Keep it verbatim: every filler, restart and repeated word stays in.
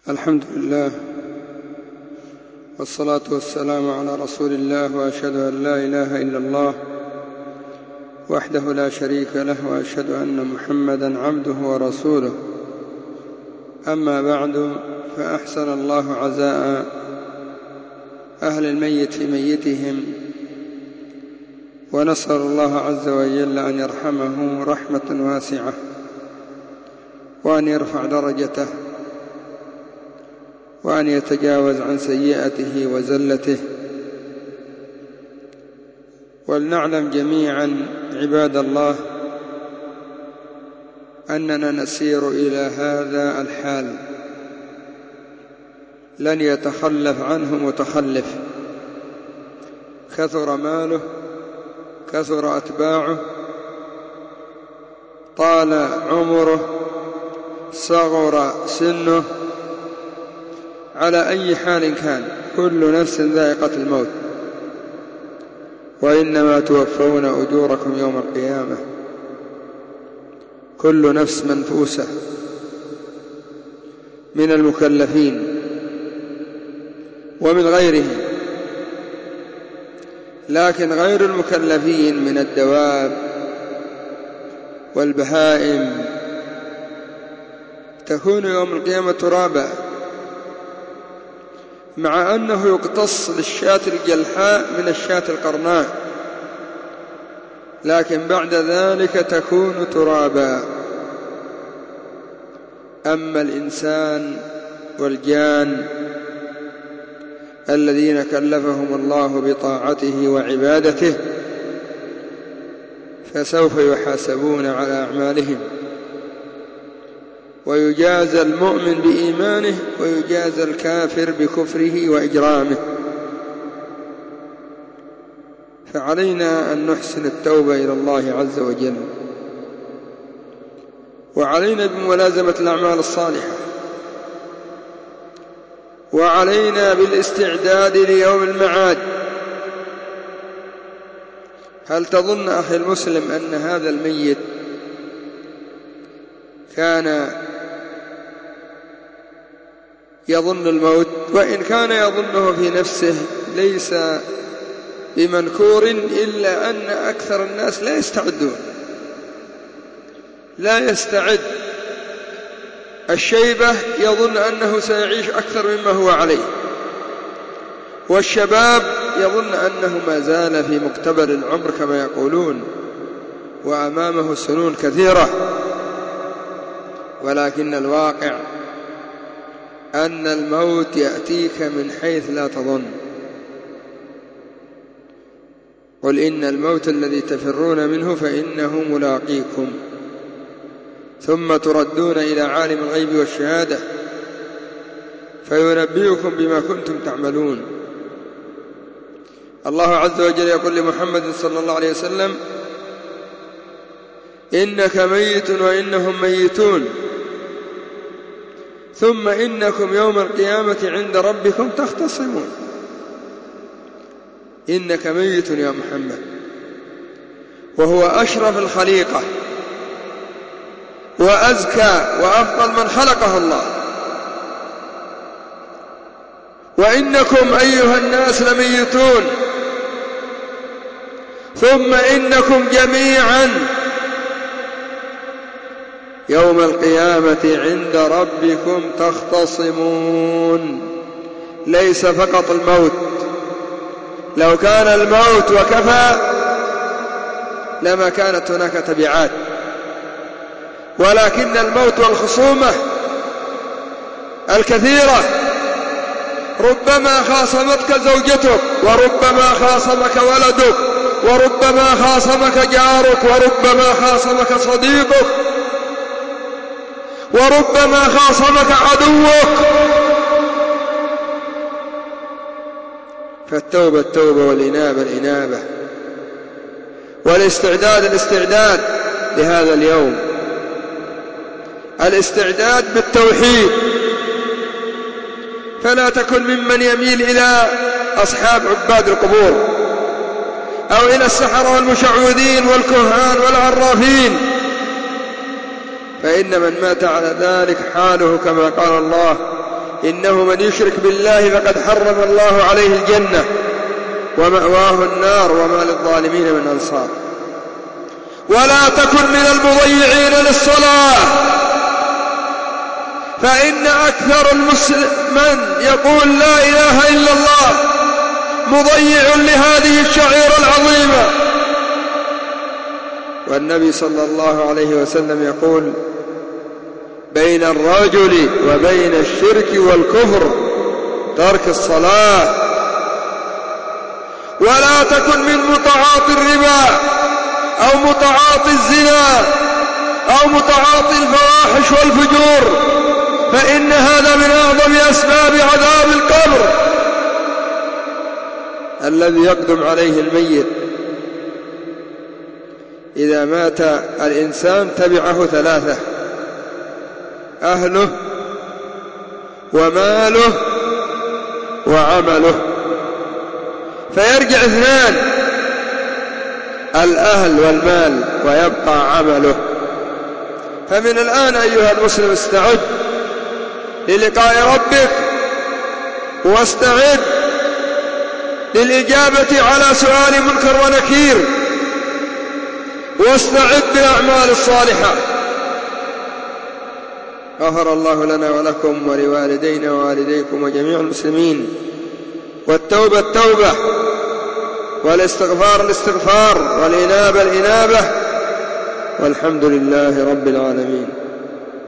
الحمد لله والصلاة والسلام على رسول الله، وأشهد أن لا إله إلا الله وحده لا شريك له، وأشهد أن محمدا عبده ورسوله. أما بعد، فأحسن الله عزاء أهل الميت في ميتهم، ونسأل الله عز وجل أن يرحمه رحمة واسعة، وأن يرفع درجته، وأن يتجاوز عن سيئته وزلته. ولنعلم جميعا عباد الله أننا نسير إلى هذا الحال، لن يتخلف عنه متخلف، كثر ماله، كثر أتباعه، طال عمره، صغر سنه، على أي حال كان، كل نفس ذائقة الموت، وإنما توفون أجوركم يوم القيامة. كل نفس منفوسة من المكلفين ومن غيرهم، لكن غير المكلفين من الدواب والبهائم تكون يوم القيامة ترابا، مع أنه يقتص للشاة الجلحاء من الشاة القرناء، لكن بعد ذلك تكون ترابا. أما الإنسان والجان الذين كلفهم الله بطاعته وعبادته، فسوف يحاسبون على أعمالهم، ويجازى المؤمن بإيمانه، ويجازى الكافر بكفره وإجرامه. فعلينا أن نحسن التوبة إلى الله عز وجل، وعلينا بملازمة الأعمال الصالحة، وعلينا بالاستعداد ليوم المعاد. هل تظن أخي المسلم أن هذا الميت كان يظن الموت؟ وإن كان يظنه في نفسه ليس بمنكور، إلا أن أكثر الناس لا يستعدون، لا يستعد. الشيبة يظن أنه سيعيش أكثر مما هو عليه، والشباب يظن أنه ما زال في مقتبل العمر كما يقولون، وأمامه سنون كثيرة. ولكن الواقع أن الموت يأتيك من حيث لا تظن. قل إن الموت الذي تفرون منه فإنه ملاقيكم، ثم تردون إلى عالم الغيب والشهادة فينبئكم بما كنتم تعملون. الله عز وجل يقول لمحمد صلى الله عليه وسلم: إنك ميت وإنهم ميتون، ثم إنكم يوم القيامة عند ربكم تختصمون. إنك ميت يا محمد، وهو أشرف الخليقة وأزكى وأفضل من خلقه الله. وإنكم أيها الناس لميتون، ثم إنكم جميعا يوم القيامة عند ربكم تختصمون. ليس فقط الموت، لو كان الموت وكفى لما كانت هناك تبعات، ولكن الموت والخصومة الكثيرة. ربما خاصمتك زوجتك، وربما خاصمك ولدك، وربما خاصمك جارك، وربما خاصمك صديقك، وربما خاصمك عدوك. فالتوبة التوبة، والإنابة الإنابة، والاستعداد الاستعداد لهذا اليوم، الاستعداد بالتوحيد. فلا تكن ممن يميل إلى أصحاب عباد القبور، أو إلى السحرة والمشعوذين والكهان والعرافين، فإن من مات على ذلك حاله كما قال الله: إنه من يشرك بالله فقد حرم الله عليه الجنة ومأواه النار وما للظالمين من أنصار. ولا تكن من المضيعين للصلاة، فإن أكثر المسلمين يقول لا إله إلا الله مضيع لهذه الشعيرة العظيمة. والنبي صلى الله عليه وسلم يقول بين الرجل وبين الشرك والكفر ترك الصلاة. ولا تكن من متعاطي الربا أو متعاطي الزنا أو متعاطي الفواحش والفجور، فإن هذا من أعظم أسباب عذاب القبر الذي يقدم عليه الميت. إذا مات الإنسان تبعه ثلاثة: أهله وماله وعمله، فيرجع اثنان: الأهل والمال، ويبقى عمله. فمن الآن أيها المسلم استعد للقاء ربك، واستعد للإجابة على سؤال منكر ونكير، واستعد بالأعمال الصالحة. غفر الله لنا ولكم ولوالدينا ووالديكم وجميع المسلمين. والتوبة التوبة، والاستغفار الاستغفار، والإنابة الإنابة، والحمد لله رب العالمين.